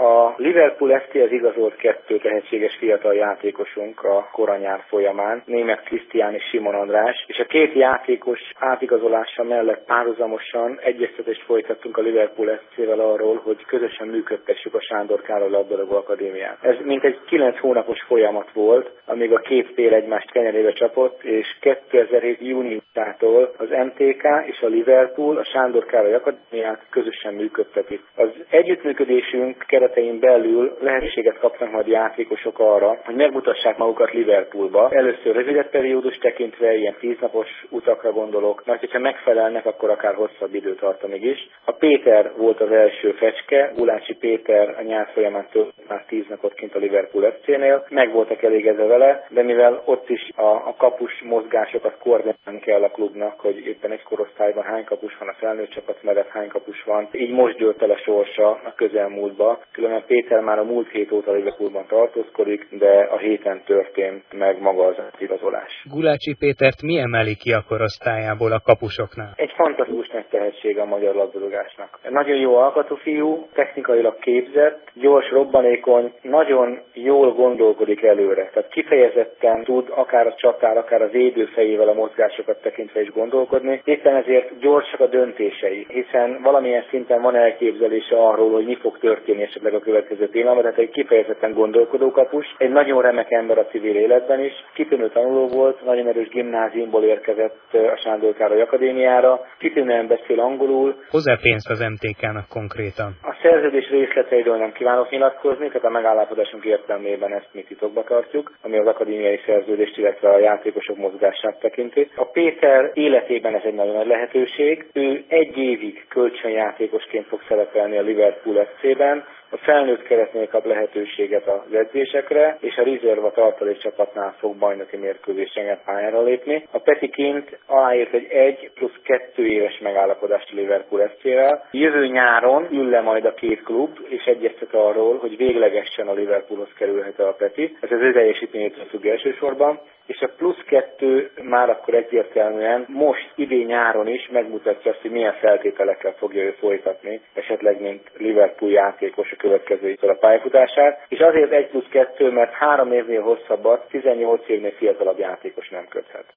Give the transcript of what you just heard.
A Liverpool FC-hez igazolt 2 tehetséges fiatal játékosunk a koranyár folyamán, Németh Krisztián és Simon András, és a 2 játékos átigazolása mellett párhuzamosan egyeztetést folytattunk a Liverpool FC-vel arról, hogy közösen működtessük a Sándor Károly labdarúgó akadémiát. Ez mintegy 9 hónapos folyamat volt, amíg a 2 fél egymást kenyerébe csapott, és 2007. júniusától az MTK és a Liverpool a Sándor Károly akadémiát közösen működtetik. Az együttműködésünk keretein belül lehetőséget kapnak majd játékosok arra, hogy megmutassák magukat Liverpoolba. Először rövidebb periódus tekintve, ilyen 10 napos utakra gondolok, mert hogyha megfelelnek, akkor akár hosszabb időtartamig is. A Péter volt az első fecske, Gulácsi Péter a nyár folyamán töltött már 10 napot kint a Liverpool FC-nél, meg voltak elégedve vele, de mivel ott is a kapus mozgásokat koordinálni kell a klubnak, hogy éppen egy korosztályban hány kapus van, a felnőtt csapat mellett hány kapus van, így most dőlt el a sorsa a közelmúltba. Különben Péter már a múlt hét óta Liverpoolban tartózkodik, de a héten történt meg maga az átigazolás. Gulácsi Pétert mi emeli ki a korosztályából a kapusoknál? Egy fantasztikus nagy tehetség a magyar labdarúgásnak. Nagyon jó alkatú fiú, technikailag képzett, gyors, robbanékony, nagyon jól gondolkodik előre. Tehát kifejezetten tud akár a csatár, akár a védő fejével a mozgásokat tekintve is gondolkodni. Éppen ezért gyorsak a döntései, hiszen valamilyen szinten van elképzelése arról, hogy mi fog történni esetleg a következő pillanatban, tehát egy kifejezetten gondolkodó kapus, egy nagyon remek ember a civil életben is, kitűnő tanuló volt, nagyon erős gimnáziumból érkezett a Sándor Károly akadémiára, kitűnően beszél angolul. Hozzá pénzt az MTK-nak konkrétan? A szerződés részleteiről nem kívánok nyilatkozni, tehát a megállapodásunk értelmében ezt mi titokba tartjuk, ami az akadémiai szerződést, illetve a játékosok mozgását tekinti. A Péter életében ez egy nagyon nagy lehetőség. Ő 1 évig kölcsönjátékosként fog szerepelni a Liverpool FC-ben, a felnőtt keretnél kap lehetőséget az edzésekre, és a Reserve tartalék csapatnál fog bajnoki mérkőzésen pályára lépni. A Peti kint aláírt egy 1+2 éves megállapodást a Liverpool FC-vel. Jövő nyáron ül le majd a 2 klub, és egyeztet arról, hogy véglegesen a Liverpoolhoz kerülhet a Peti. Ez az ő teljesítményétől függ elsősorban. És a +2 már akkor egyértelműen most idén nyáron is megmutatja azt, hogy milyen feltételekkel fogja ő folytatni, esetleg mint Liverpool játékos a következő évtől a pályafutását. És azért 1+2, mert 3 évnél hosszabbat 18 évnél fiatalabb játékos nem köthet.